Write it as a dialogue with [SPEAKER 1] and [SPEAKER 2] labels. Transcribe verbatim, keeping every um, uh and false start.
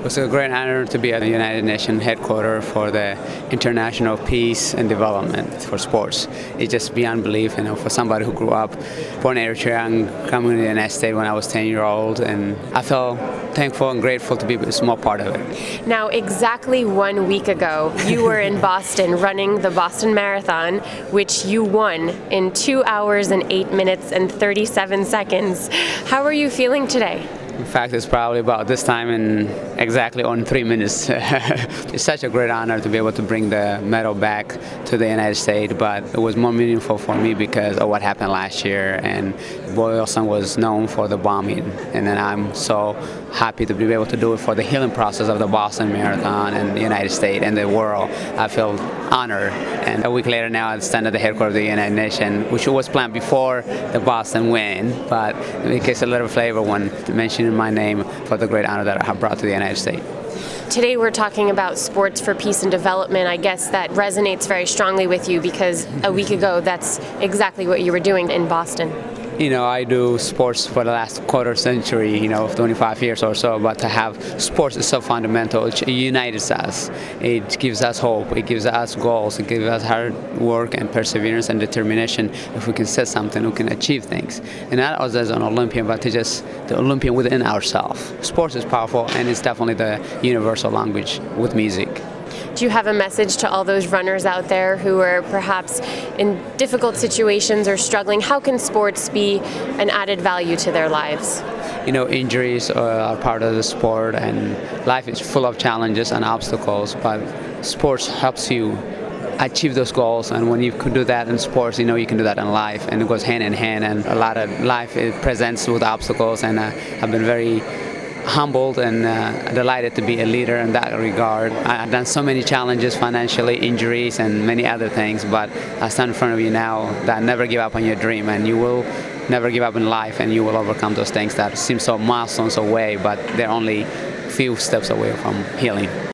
[SPEAKER 1] It was a great honor to be at the United Nations headquarters for the International Peace and Development for Sports. It's just beyond belief, you know, for somebody who grew up born in Eritrea and coming to the United States when I was ten years old, and I felt thankful and grateful to be a small part of it.
[SPEAKER 2] Now, exactly one week ago, you were in Boston running the Boston Marathon, which you won in two hours and eight minutes and thirty-seven seconds. How are you feeling today?
[SPEAKER 1] In fact, it's probably about this time in exactly on three minutes. It's such a great honor to be able to bring the medal back to the United States, but it was more meaningful for me because of what happened last year, and Boylston was known for the bombing, and then I'm so happy to be able to do it for the healing process of the Boston Marathon and the United States and the world. I feel honored, and a week later now I stand at the headquarters of the United Nations, which was planned before the Boston win, but it gives a little flavor when mentioning my name for the great honor that I have brought to the United States.
[SPEAKER 2] Today we're talking about sports for peace and development. I guess that resonates very strongly with you because a week ago that's exactly what you were doing in Boston.
[SPEAKER 1] You know, I do sports for the last quarter century, you know, twenty-five years or so, but to have sports is so fundamental. It unites us. It gives us hope. It gives us goals. It gives us hard work and perseverance and determination. If we can set something, we can achieve things. And not us as an Olympian, but to just the Olympian within ourselves. Sports is powerful, and it's definitely the universal language with music.
[SPEAKER 2] Do you have a message to all those runners out there who are perhaps in difficult situations or struggling? How can sports be an added value to their lives?
[SPEAKER 1] You know, injuries are part of the sport, and life is full of challenges and obstacles, but sports helps you achieve those goals, and when you can do that in sports, you know you can do that in life, and it goes hand in hand, and a lot of life it presents with obstacles, and uh, I've been very humbled and uh, delighted to be a leader in that regard. I've done so many challenges, financially, injuries, and many other things, but I stand in front of you now that never give up on your dream, and you will never give up in life, and you will overcome those things that seem so milestones away, but they're only few steps away from healing.